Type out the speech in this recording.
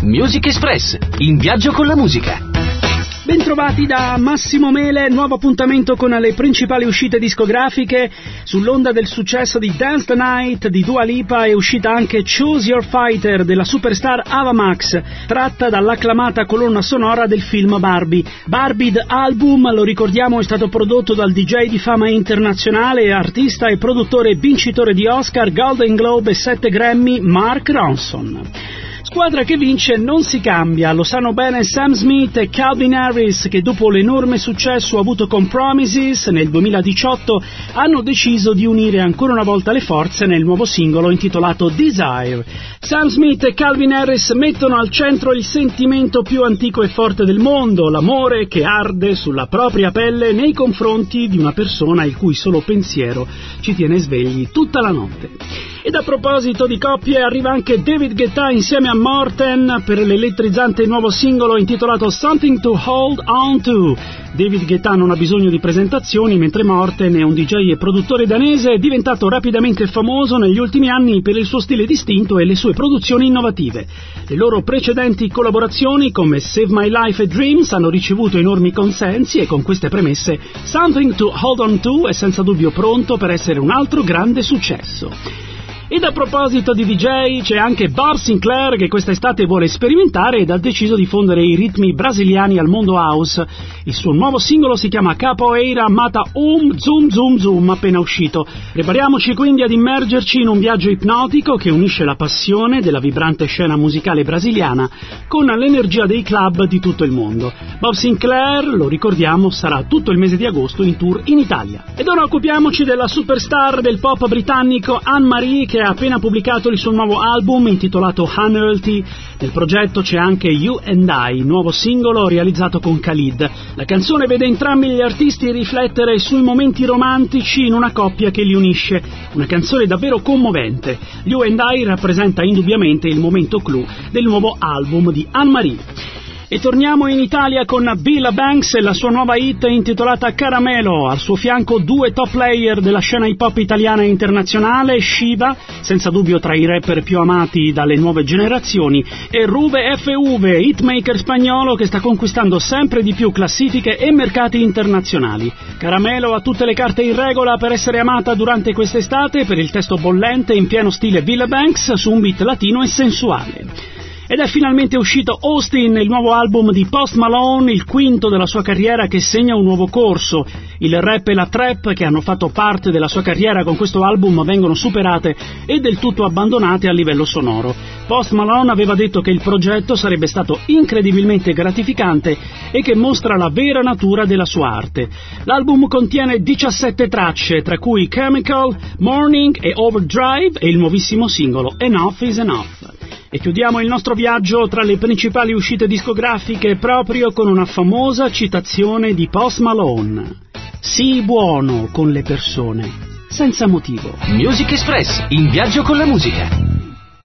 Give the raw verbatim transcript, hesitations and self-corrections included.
Music Express, in viaggio con la musica. Bentrovati da Massimo Mele, nuovo appuntamento con le principali uscite discografiche. Sull'onda del successo di Dance the Night di Dua Lipa è uscita anche Choose Your Fighter della superstar Ava Max, tratta dall'acclamata colonna sonora del film Barbie. Barbie The Album, lo ricordiamo, è stato prodotto dal D J di fama internazionale, artista e produttore vincitore di Oscar, Golden Globe e sette Grammy, Mark Ronson. Squadra che vince non si cambia, lo sanno bene Sam Smith e Calvin Harris, che dopo l'enorme successo avuto con Promises nel duemiladiciotto hanno deciso di unire ancora una volta le forze nel nuovo singolo intitolato Desire. Sam Smith e Calvin Harris mettono al centro il sentimento più antico e forte del mondo, l'amore che arde sulla propria pelle nei confronti di una persona il cui solo pensiero ci tiene svegli tutta la notte. Ed a proposito di coppie, arriva anche David Guetta insieme a Morten per l'elettrizzante nuovo singolo intitolato Something to Hold On To. David Guetta non ha bisogno di presentazioni, mentre Morten è un D J e produttore danese diventato rapidamente famoso negli ultimi anni per il suo stile distinto e le sue produzioni innovative. Le loro precedenti collaborazioni come Save My Life e Dreams hanno ricevuto enormi consensi e con queste premesse Something to Hold On To è senza dubbio pronto per essere un altro grande successo. Ed a proposito di D J, c'è anche Bob Sinclair che quest'estate vuole sperimentare ed ha deciso di fondere i ritmi brasiliani al mondo house. Il suo nuovo singolo si chiama Capoeira Mata Um Zoom Zoom Zoom, appena uscito. Prepariamoci quindi ad immergerci in un viaggio ipnotico che unisce la passione della vibrante scena musicale brasiliana con l'energia dei club di tutto il mondo. Bob Sinclair, lo ricordiamo, sarà tutto il mese di agosto in tour in Italia. Ed ora occupiamoci della superstar del pop britannico Anne-Marie, che ha appena pubblicato il suo nuovo album intitolato Unhealthy. Nel progetto c'è anche You and I, nuovo singolo realizzato con Khalid. La canzone vede entrambi gli artisti riflettere sui momenti romantici in una coppia che li unisce. Una canzone davvero commovente. You and I rappresenta indubbiamente il momento clou del nuovo album di Anne-Marie. E torniamo in Italia con Billa Banks e la sua nuova hit intitolata Caramelo. Al suo fianco due top player della scena hip hop italiana e internazionale, Shiva, senza dubbio tra i rapper più amati dalle nuove generazioni, e Ruve F V, hitmaker spagnolo che sta conquistando sempre di più classifiche e mercati internazionali. Caramelo ha tutte le carte in regola per essere amata durante quest'estate per il testo bollente in pieno stile Billa Banks su un beat latino e sensuale. Ed è finalmente uscito Austin, il nuovo album di Post Malone, il quinto della sua carriera che segna un nuovo corso. Il rap e la trap che hanno fatto parte della sua carriera con questo album vengono superate e del tutto abbandonate a livello sonoro. Post Malone aveva detto che il progetto sarebbe stato incredibilmente gratificante e che mostra la vera natura della sua arte. L'album contiene diciassette tracce, tra cui Chemical, Morning e Overdrive e il nuovissimo singolo Enough is Enough. E chiudiamo il nostro viaggio tra le principali uscite discografiche proprio con una famosa citazione di Post Malone. Sii buono con le persone, senza motivo. Music Express, in viaggio con la musica.